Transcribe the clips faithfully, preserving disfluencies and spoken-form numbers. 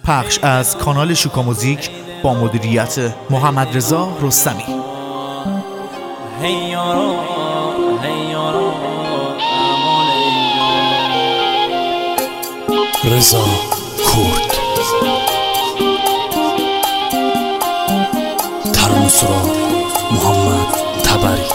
پخش از کانال شوکا موزیک با مدیریت محمد رضا رستمی. رضا کرد ترانسرا محمد تبری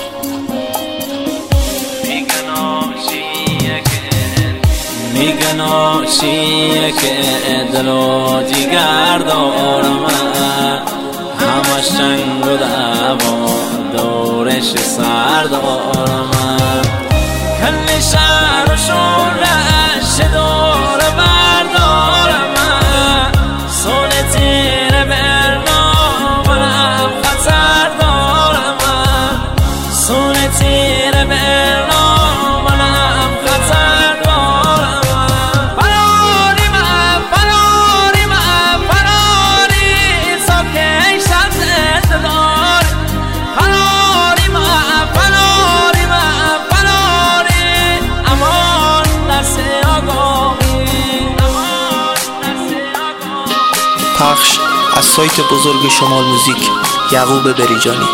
میگن آشیه که دل و جیگر دارم، همش جنگ و دعوا دورش سر دارم، کل شهر و شورش دور بردارم، سول تیر برنامم خطر دارم، سول تیر برنامم خطر دارم، فراری من فراری من فراری ساکه شد دلار، فراری من فراری من فراری امان دست آگاهی، امان دست آگاهی. پخش از سایت بزرگ شمال موزیک یعقوب بریجانی.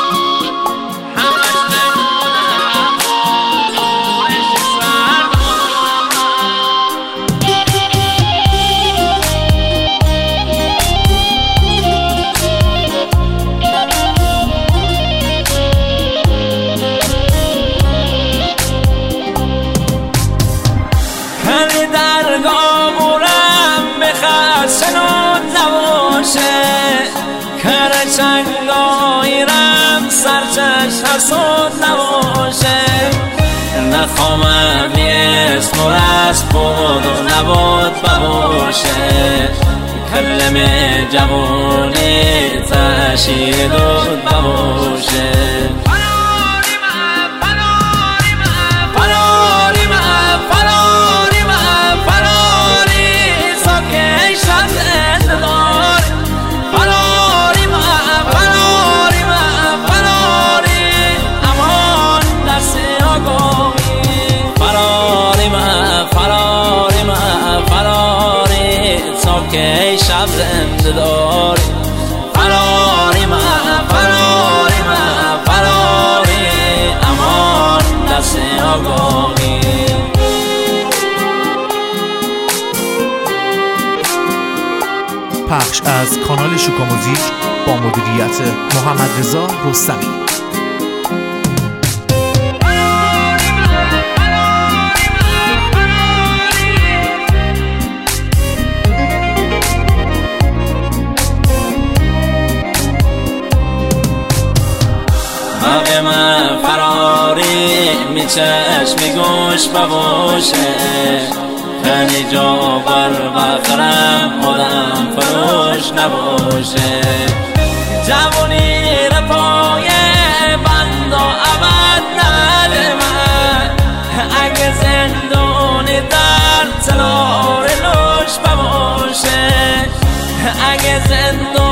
چنگایرم سرچش حسود نباشه، نخوامم اسم و رست بود و نبود بباشه، کلم جوانی تشید و بباشه، فراری من فراری من فراری من فراری من فراری ساکه شد دلار، فراری من فراری من فراری امان دست آگاهی، فراری من فراری من فراری تا که شب زنده داری، فراری من فراری من فراری امان دست آگاهی. پخش از کانال شوکا موزیک با مدیریت محمد رضا رستمی. حق من فراری می چشمی گوش بباشه، تنی جا بر بخرم آدم فروش نباشه، جوانی رپای بند و عبد نده من، اگه زندونی در تلار نوش بباشه، اگه زندون